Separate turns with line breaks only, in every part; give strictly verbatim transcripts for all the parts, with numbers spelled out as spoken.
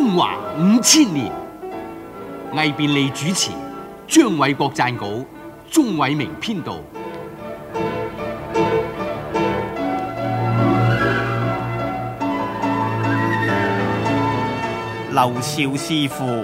中華五千年，魏便利主持，張偉國撰稿，鍾偉明編導。
劉少師傅。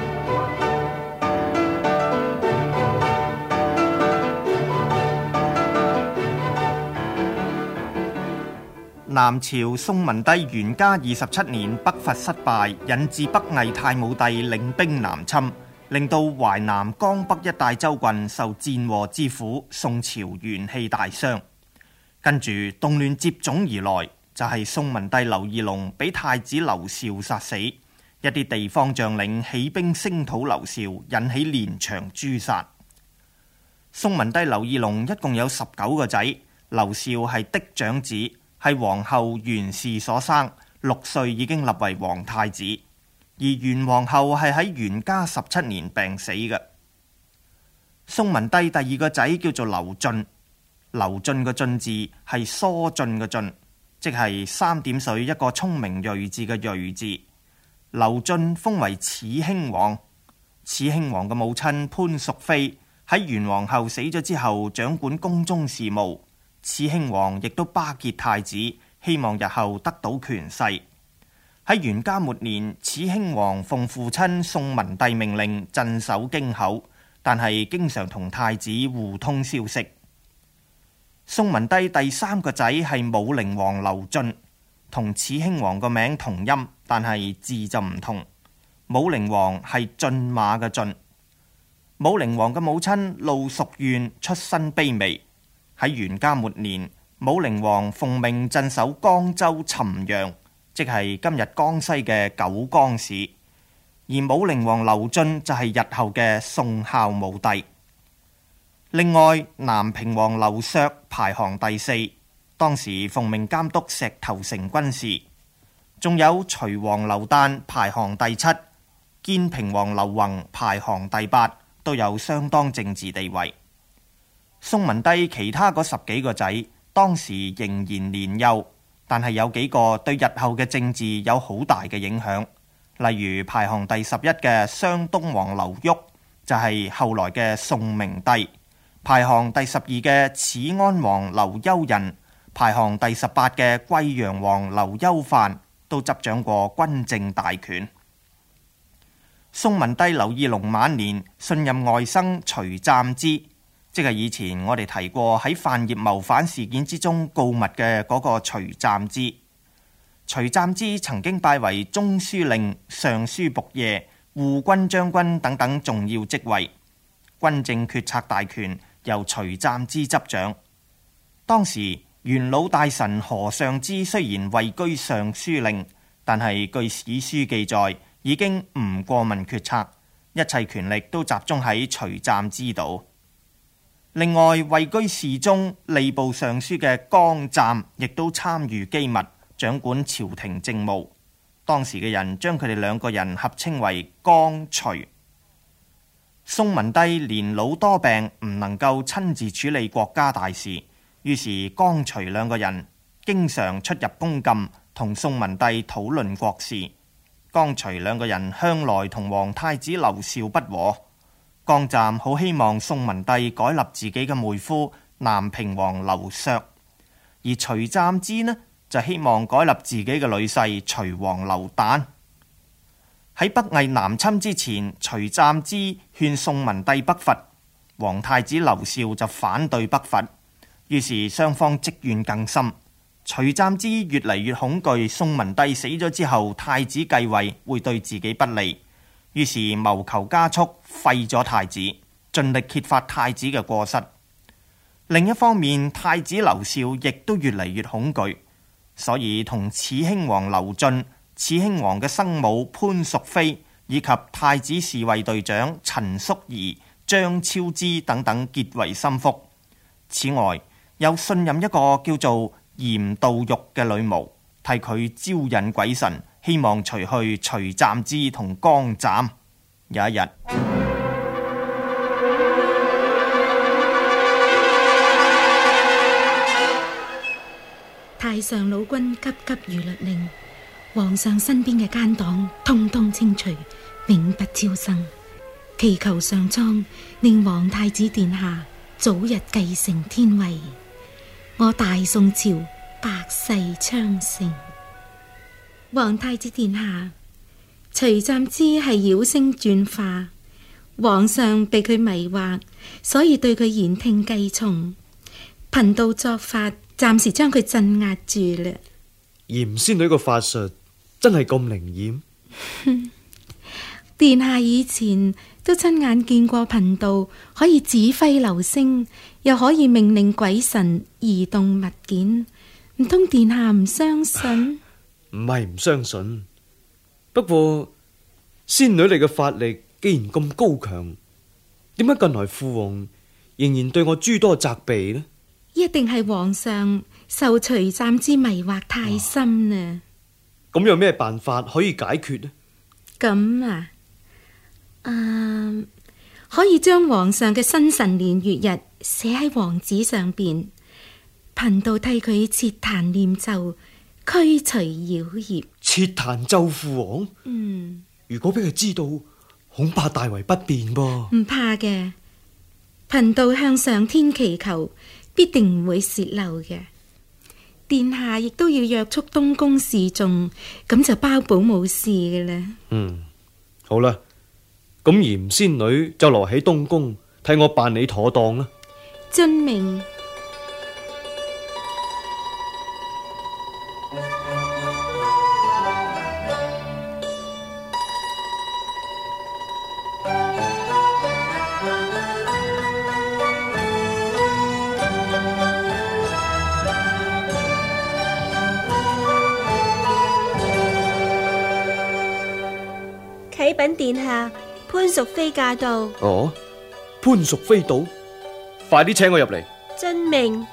南朝宋文帝元嘉二十七年北伐失敗，引致北魏太武帝領兵南侵，令到淮南江北一帶州郡受戰禍之苦，宋朝元氣大傷。跟住動亂接踵而來，就係、是、宋文帝劉義隆俾太子劉紹殺死，一啲地方將領起兵聲討劉紹，引起連場誅殺。宋文帝劉義隆一共有十九個仔，劉紹係嫡長子，係皇后袁氏所生，六歲已經立為皇太子，而袁皇后係喺元嘉十七年病死嘅。宋文帝第二個仔叫做劉進，劉進個進字係疏浚嘅進，即係三點水一個聰明睿智嘅睿字。劉進封為始興王，始興王嘅母親潘淑妃喺元皇后死咗之後掌管宮中事務。始興王亦都巴結太子，希望日後得到權勢。喺元嘉末年，始興王奉父親宋文帝命令鎮守京口，但係經常同太子互通消息。宋文帝第三個仔係武陵王劉進，同始興王個名同音，但係字就唔同。武陵王係駿馬嘅駿。武陵王嘅母親陸淑苑出身卑微。喺元嘉末年，武陵王奉命鎮守江州潯陽，即係今日江西嘅九江市。而武陵王劉進就係日後嘅宋孝武帝。另外，南平王劉削排行第四，當時奉命監督石頭城軍事。仲有隋王劉誕排行第七，建平王劉宏排行第八，都有相當政治地位。宋文帝其他嗰十幾個仔當時仍然年幼，但係有幾個對日後嘅政治有好大嘅影響。例如排行第十一嘅湘東王劉裕就係、是、後來嘅宋明帝，排行第十二嘅始安王劉休仁，排行第十八嘅貴陽王劉休範都執掌過軍政大權。宋文帝劉義隆晚年信任外甥徐湛之，即係以前我哋提過喺范曄謀反事件之中告密嘅嗰個徐湛之。徐湛之曾經拜為中書令、尚書僕射、護軍將軍等等重要職位，軍政決策大權由徐湛之執掌。當時元老大臣何尚之雖然位居尚書令，但係據史書記載已經唔過問決策，一切權力都集中喺徐湛之度。另外，位居侍中、吏部尚書嘅江湛亦都參與機密，掌管朝廷政務。當時嘅人將佢哋兩個人合稱為江徐。宋文帝年老多病，唔能夠親自處理國家大事，於是江徐兩個人經常出入宮禁，同宋文帝討論國事。江徐兩個人向來同皇太子劉紹不和。江湛好希望宋文帝改立自己嘅妹夫南平王劉削，而徐湛之呢就希望改立自己嘅女婿徐王劉誕。喺北魏南侵之前，徐湛之勸宋文帝北伐，皇太子劉紹就反對北伐，於是雙方積怨更深。徐湛之越嚟越恐懼宋文帝死咗之後太子繼位會對自己不利，於是謀求加速廢咗太子，盡力揭發太子嘅過失。另一方面，太子劉紹亦都越嚟越恐懼，所以同始興王劉進、始興王嘅生母潘淑妃以及太子侍衛隊長陳叔儀、張超之等等結為心腹。此外，又信任一個叫做嚴道玉嘅女巫，替佢招引鬼神，希望除去徐湛之同江湛。有一日，
太上老君急急如律令， 皇上身邊嘅奸黨通通清除，永不招生，祈求上蒼令皇太子殿下早日繼承天位，我大宋朝百世昌盛。皇太子殿下，徐湛之係妖星轉化，皇上被佢迷惑，所以對佢言聽計從。貧道作法，暫時將佢鎮壓住啦。
嚴仙女個法術真係咁靈驗？
殿下以前都親眼見過貧道可以指揮流星，又可以命令鬼神移動物件，唔通殿下唔相信？
唔係唔相信，不過仙女你嘅法力既然咁高強，點解近來父王仍然對我諸多責備呢？
一定係皇上受徐湛之迷惑太深啦。
咁有咩辦法可以解決呢？
咁啊，啊，可以將皇上嘅生辰年月日寫喺黃紙上邊，貧道替佢設壇念咒，驅除妖孽。
設壇咒父王？
嗯，
如果俾佢知道，恐怕大為不便噃。
唔怕嘅，貧道向上天祈求，必定唔會洩漏嘅。殿下亦都要約束東宮侍從，咁就包保冇事嘅啦。
嗯，好啦，咁嚴仙女就留喺東宮替我辦理妥當啦。
遵命。
啟稟殿下，潘淑妃駕到。
哦，潘淑妃到，快啲請我入嚟。
遵命。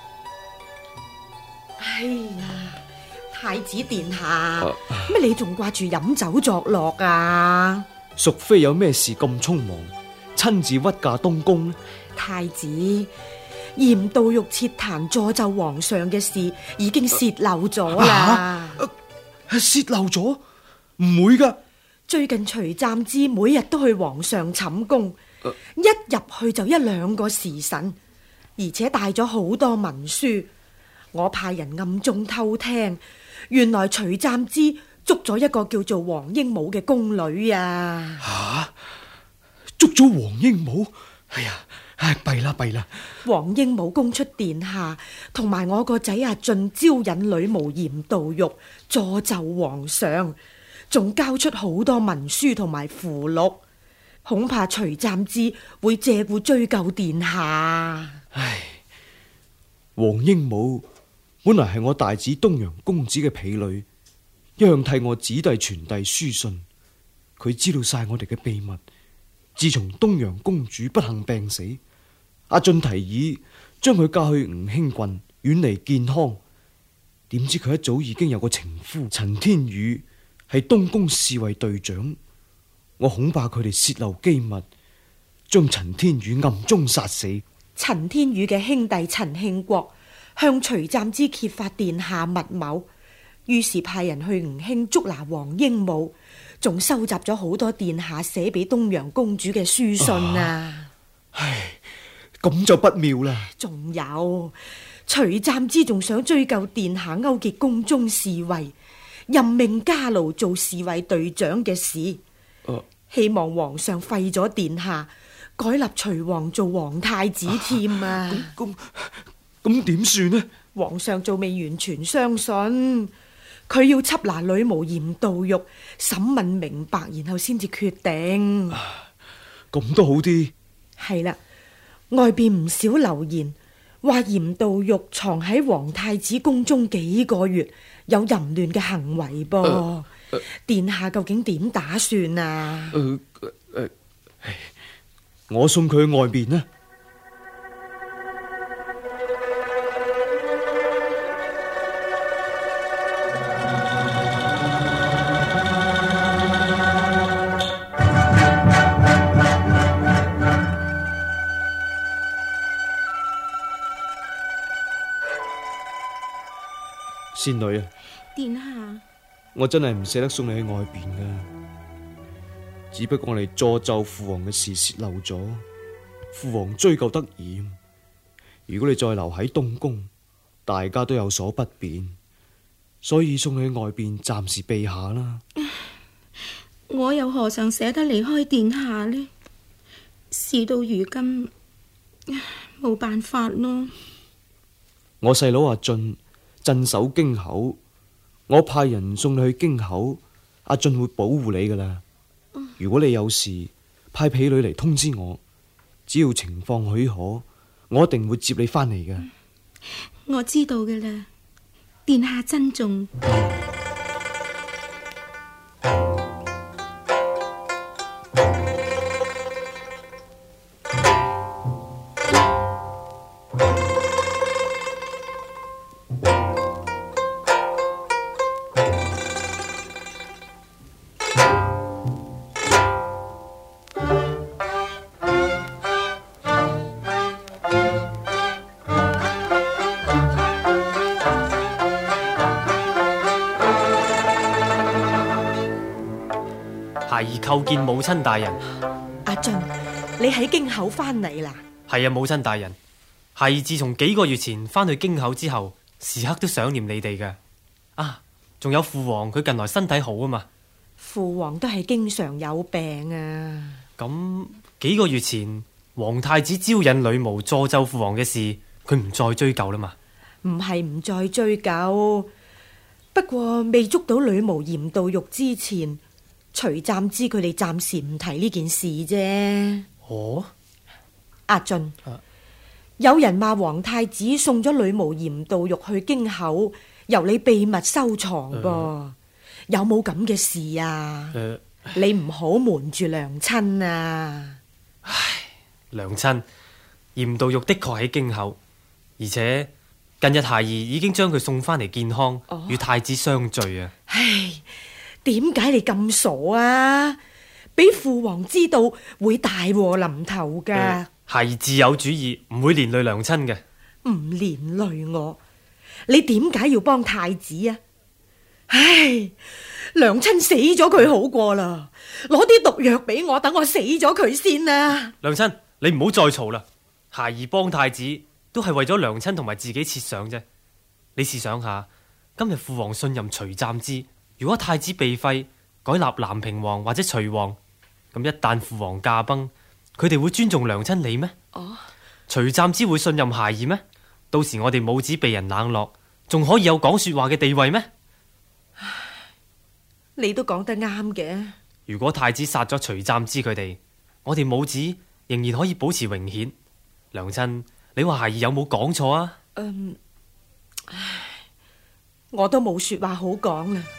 哎呀，太子殿下，乜你仲掛住飲酒作樂啊？
淑妃有咩事咁匆忙，親自屈駕東宮呢？
太子，嚴道玉設壇詛咒皇上嘅事已經泄漏咗啦。
泄漏咗？唔會噶。
最近徐湛之每日都去皇上寢宮，
呃、
一入去就一兩個時辰，而且帶咗好多文書。我派人暗中偷聽，原來徐湛之捉咗一個叫做黃鸚鵡嘅宮女啊！
吓、啊，捉咗黃鸚鵡？哎呀，唉，弊啦弊啦！
黃鸚鵡供出殿下同埋我個仔阿俊招引女巫嚴道玉，詛咒皇上。仲交出好多文書同埋符錄，恐怕徐湛之會借故追究殿下。
唉，黃鸚鵡本來係我大子東陽公子嘅婢女，一向替我子弟傳遞書信。佢知道晒我哋嘅秘密。自從東陽公主不幸病死，阿俊提議將佢嫁去吳興郡，遠離健康。點知佢一早已經有個情夫陳天宇，係東宮侍衛隊長。我恐怕佢哋泄漏機密，將陳天宇暗中殺死。
陳天宇嘅兄弟陳慶國向徐湛之揭發殿下密謀，於是派人去吳興捉拿黃鸚鵡，仲收集咗好多殿下寫俾東陽公主嘅書信啊！
啊唉，咁就不妙啦。
仲有徐湛之仲想追究殿下勾結宮中侍衛，任命家奴做侍衛隊長嘅事，啊、希望皇上廢咗殿下，改立徐王做皇太子添啊！
咁咁點算呢？
皇上仲未完全相信，佢要緝拿女巫嚴道玉，審問明白，然後先至決定。
咁都好啲。
係啦，外邊唔少流言話嚴道玉藏喺皇太子宮中幾個月，有淫亂嘅行為噃。呃呃、殿下究竟點打算啊？
呃呃、我送佢去外邊呢。仙女啊，
殿下，
我真係唔捨得送你去外邊噶，只不過我哋詛咒父王嘅事泄漏咗，父王追究得嚴。如果你再留喺東宮，大家都有所不便，所以送你去外邊暫時避下啦。
我又何嘗捨得離開殿下呢？事到如今，冇辦法咯。
我細佬阿俊鎮守京口，我派人送你去京口，阿俊會保護你噶啦。如果你有事，派婢女嚟通知我，只要情況許可，我一定會接你翻嚟嘅。
我知道嘅啦，殿下珍重。
孩兒叩見母親大人。
阿俊，你喺京口翻嚟啦？
係啊，母親大人。孩兒自從幾個月前翻去京口之後，時刻都想念你哋嘅。啊，仲有父王，佢近來身體好啊嘛。
父王都係經常有病啊。
咁幾個月前，皇太子招引女巫詛咒父王嘅事，佢唔再追究啦嘛。
唔係唔再追究，不過未捉到女巫嚴道玉之前，徐湛之佢哋暫時唔提呢件事啫。
哦，
阿俊，
啊
有人話皇太子送咗女巫嚴道玉去京口，由你秘密收藏噃，
呃、
有冇咁嘅事啊？
呃、
你唔好瞞住娘親啊！
唉，娘親，嚴道玉的確喺京口，而且近日孩兒已經將佢送翻嚟健康，
哦、
與太子相聚啊！
唉，點解你咁傻啊？俾父王知道會大禍臨頭噶。
呃孩兒自有主意，唔會連累娘親嘅。
唔連累我，你點解要幫太子啊？唉，娘親死咗佢好過啦，攞啲毒藥俾我，等我死咗佢先啊！
娘親，你唔好再嘈啦。孩兒幫太子都係為咗娘親同埋自己設想啫。你試想下，今日父王信任徐湛之，如果太子被廢，改立南平王或者徐王，咁一旦父王駕崩，佢哋會尊重娘親你咩？
哦，
徐湛之會信任孩兒咩？到時我哋母子被人冷落，仲可以有講說話嘅地位咩？
你都講得啱嘅。
如果太子殺咗徐湛之佢哋，我哋母子仍然可以保持榮顯。娘親，你話孩兒有冇講錯啊？
嗯，唉，我都冇說話好講啦。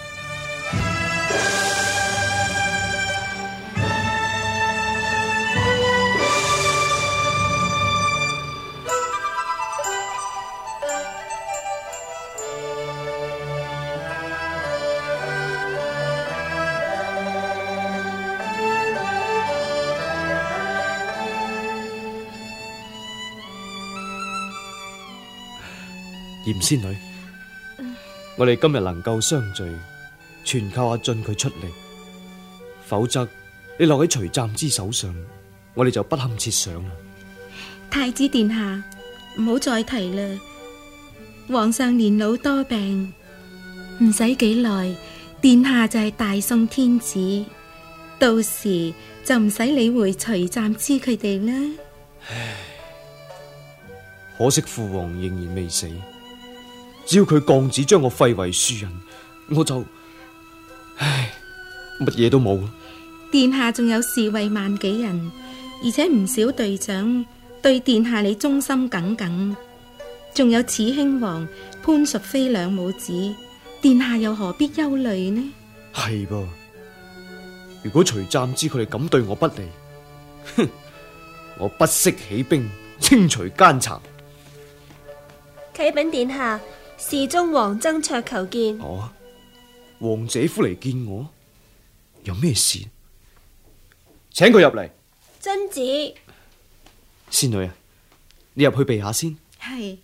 嚴仙女，嗯、我哋今日能夠相聚，全靠阿俊佢出力，否則你落喺徐湛之手上，我哋就不堪設想啦。
太子殿下，唔好再提啦。皇上年老多病，唔使幾耐，殿下就係大宋天子，到時就唔使理會徐湛之佢哋啦。
唉，可惜父王仍然未死。只要佢降旨將我廢為庶人，我就唉乜嘢都冇。
殿下仲有侍衛萬幾人，而且唔少隊長對殿下你忠心耿耿，仲有慈興王潘淑妃兩母子，殿下又何必憂慮呢？
係噃，如果徐湛之佢哋咁對我不利，哼，我不惜起兵清除奸賊。
啟稟殿下，侍中王曾卓求見。
哦，王姐夫嚟見我，有咩事？請佢入嚟。
真子，
仙女啊，你入去避下先。
係。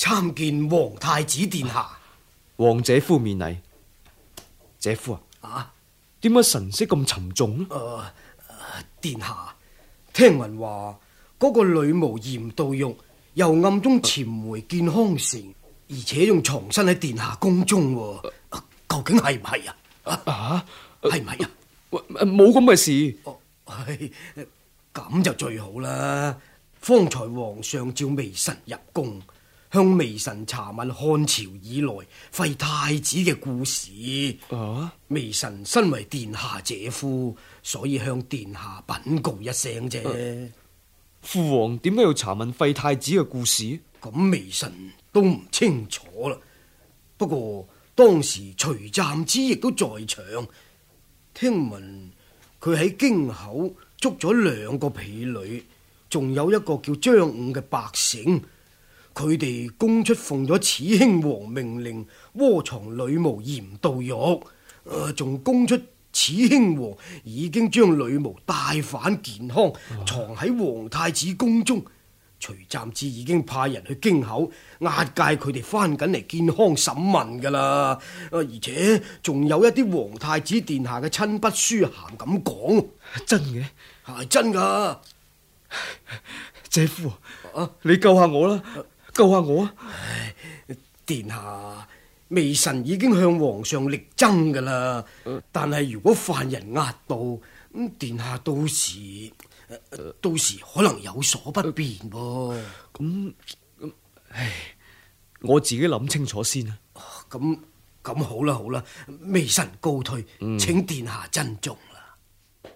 參見皇太子殿下。
王姐夫免禮。姐夫啊，
啊，
點解神色咁沉重呢？
誒、呃呃，殿下，聽聞話嗰個女巫嚴道玉又暗中潛回建康城，而且仲藏身喺殿下宮中，啊，究竟係唔係啊？
啊，
係唔係啊？
冇咁嘅事。
咁、哦、就最好啦。方才皇上召微臣入宮，向微臣查問漢朝以來廢太子嘅故事。
啊！
微臣身為殿下姐夫，所以向殿下稟告一聲啫。
啊、父皇點解要查問廢太子嘅故事？
咁微臣都唔清楚啦。不過當時徐湛之亦都在場，聽聞佢喺京口捉咗兩個婢女，仲有一個叫張五嘅百姓，佢哋供出奉咗始興王命令窩藏女巫嚴道玉，誒，仲供出始興王已經將女巫帶返建康，藏喺皇太子宮中。徐湛之已經派人去京口押解佢哋翻緊嚟建康審問噶啦，而且仲有一啲皇太子殿下嘅親筆書函咁講。
真嘅？
係真噶。
姐夫啊，你救下我啦，救下我啊！
殿下，微臣已經向皇上力爭噶啦，但係如果犯人押到，咁殿下到時。到時可能有所不便噃。
咁咁，唉，我自己諗清楚先啊。
咁咁好啦好啦，微臣告退，嗯、請殿下珍重啦。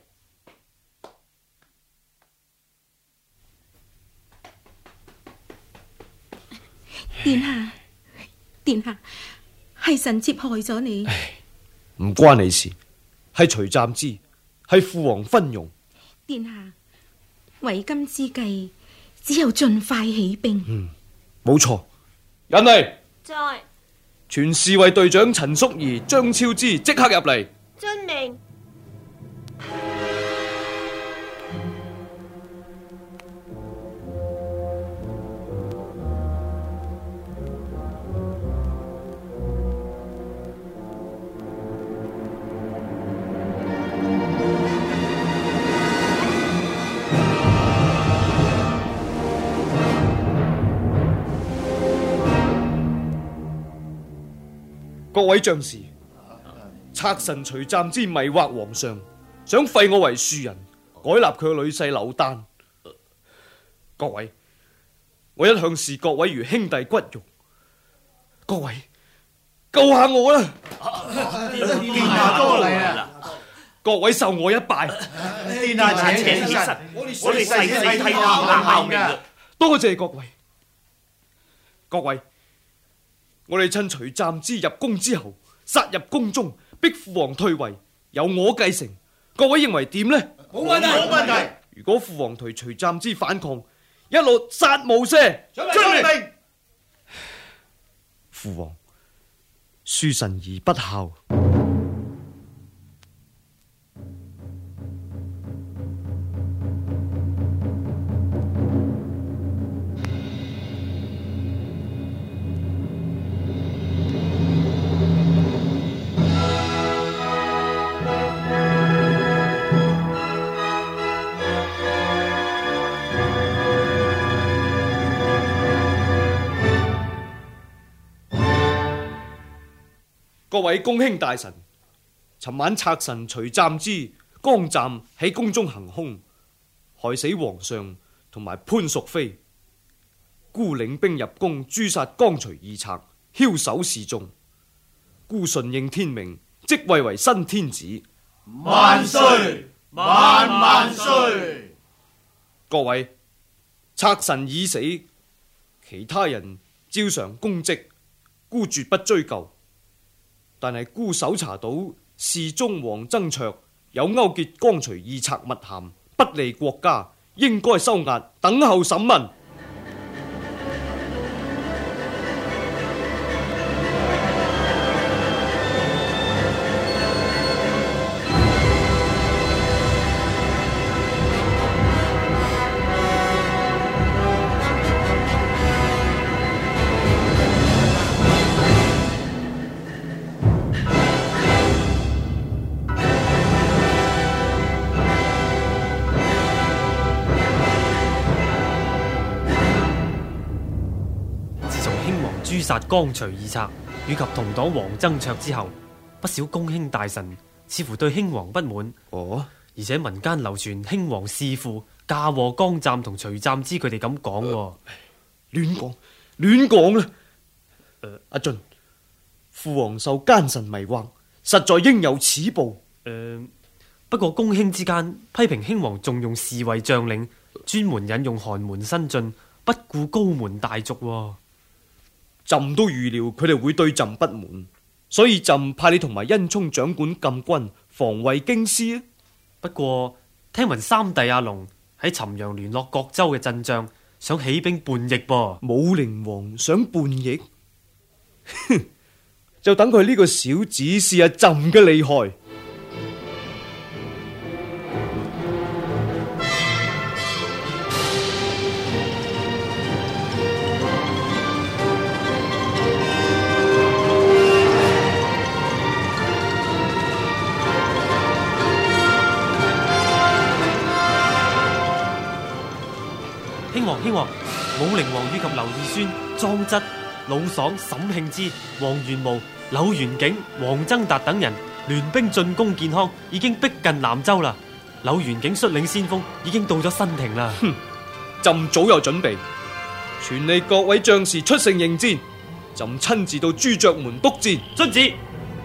殿下，殿下，係臣妾害咗你。
唉，唔關你事，係徐湛之，係父皇昏庸。
殿下。為今之計，只有盡快起兵。
嗯，冇錯。人嚟，
在。
全侍衛隊長陳淑儀、張超之即刻入嚟。
遵命。
各位將士，賊臣徐湛之迷惑皇上，想廢我為庶人，改立佢嘅女婿柳丹。各位，我一向視各位如兄弟骨肉，各位救下我啦！
殿下多禮啊！
各位受我一拜。
殿下請起身，我哋誓死替殿下效命嘅。
多謝各位，各位。我哋趁徐湛之入宮之後，殺入宮中，逼父皇退位，由我繼承。各位認為點呢？
冇問題，冇問題。
如果父皇隨徐湛之反抗，一律殺無赦。遵命。父皇，恕臣兒不孝。各位公卿大臣，尋晚賊臣徐湛之、江湛喺宮中行凶，害死皇上同埋潘淑妃。孤領兵入宮誅殺江徐二賊，梟首示眾。孤順應天命，即位為新天子。
萬歲！萬萬歲！
各位，賊臣已死，其他人照常公職，孤絕不追究。但係孤搜查到侍中王曾卓有勾結江徐二賊密函，不利國家，應該收押，等候審問。
殺江徐二策以及同黨王曾卓之後，不少公卿大臣似乎對興王不滿。
哦，
而且民間流傳興王弒父嫁禍江湛同徐湛之佢哋咁講。
亂講亂講啦！誒，阿俊，父王受奸臣迷惑，實在應有此報。
誒，不過公卿之間批評興王重用侍衛將領，專門引用寒門新進，不顧高門大族。
朕都預料佢哋會對朕不滿，所以朕派你同埋恩聰掌管禁軍，防衛京師啊。
不過聽聞三弟阿龍喺潯陽聯絡各州嘅陣仗，想起兵叛逆噃。
武陵王想叛逆，哼，就等佢呢個小子試下朕嘅厲害。
興王，興王，武陵王以及劉義宣、莊則、魯爽、沈慶之、王元模、柳元景、王曾達等人聯兵進攻建康，已經逼近南州啦。柳元景率領先鋒已經到咗新亭啦。
哼，朕早有準備，傳令各位將士出城迎戰，朕親自到朱雀門督戰。
遵旨。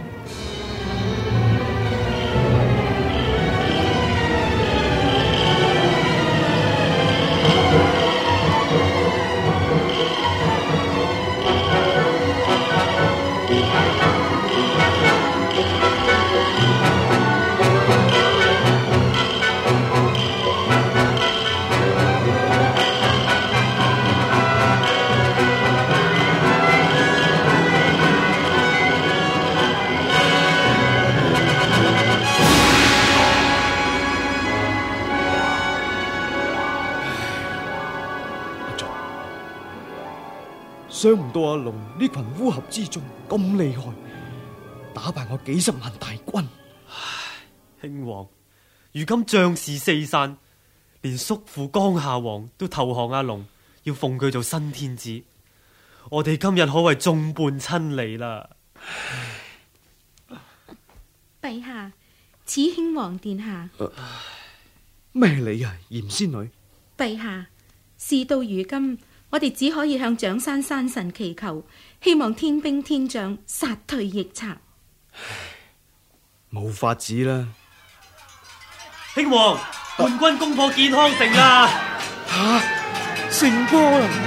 想唔到阿龍呢群烏合之眾咁厲害，打敗我幾十萬大軍。
唉，興王，如今將士四散，連叔父江夏王都投降阿龍，要奉佢做新天子。我哋今日可謂眾叛親離啦。
陛下，此興王殿下。
咩理啊，嚴仙女？
陛下，事到如今，我哋只可以向長山山神祈求，希望天兵天將殺退逆賊。
冇法子啦！
興王，叛軍攻破建康城啦！
吓，成波啦！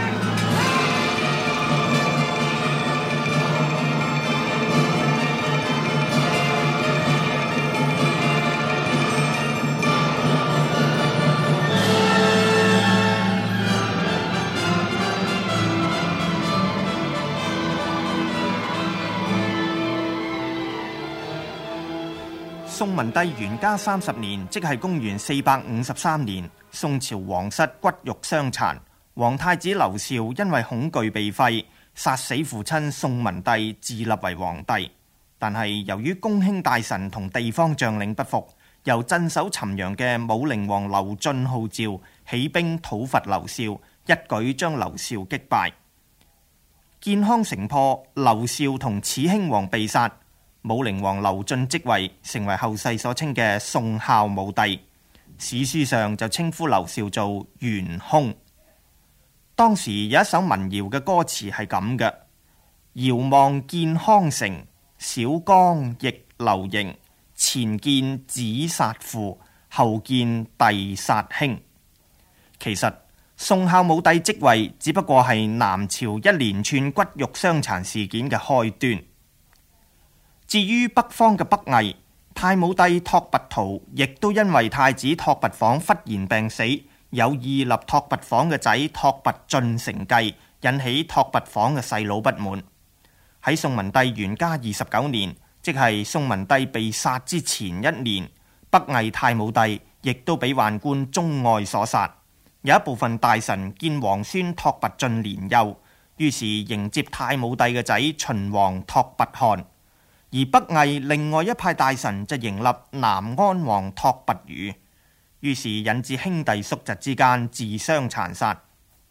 宋文帝元嘉三十年，即係公元四百五十三年，宋朝皇室骨肉相殘，皇太子劉肇因為恐懼被廢，殺死父親宋文帝，自立為皇帝。但係由於公卿大臣同地方將領不服，由鎮守潯陽嘅武陵王劉俊號召起兵討伐劉肇，一舉將劉肇擊敗。建康城破，劉肇同始興王被殺。武陵王劉俊即位，成為後世所稱嘅宋孝武帝。史書上就稱呼劉肇做元兇。當時有一首民謠嘅歌詞係咁嘅：遙望建康城，小江亦流盈。前見子殺父，後見弟殺兄。其實宋孝武帝即位只不過係南朝一連串骨肉相殘事件嘅開端。至於北方嘅北魏，太武帝拓跋燾亦都因為太子拓跋訪忽然病死，有意立拓跋訪嘅仔拓跋進承繼，引起拓跋訪嘅細佬不滿。喺宋文帝元嘉二十九年，即係宋文帝被殺之前一年，北魏太武帝亦都俾宦官鍾愛所殺。有一部分大臣見皇孫拓跋進年幼，於是迎接太武帝嘅仔秦王拓跋翰。而北魏另外一派大臣就迎立南安王拓跋餘，於是引致兄弟叔侄之間自相殘殺。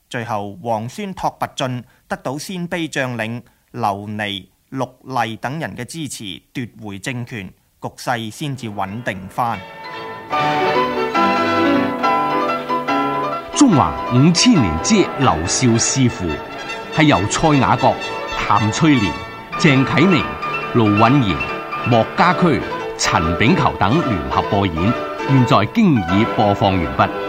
最後皇孫拓跋浚得到鮮卑將領琉璃、陸麗等人嘅支持，奪回政權，局勢先至穩定翻。
中華五千年之劉少師傅係由蔡雅閣、譚翠蓮、鄭啟寧、盧允賢、莫家駒、陳炳球等聯合播演，現在經已播放完畢。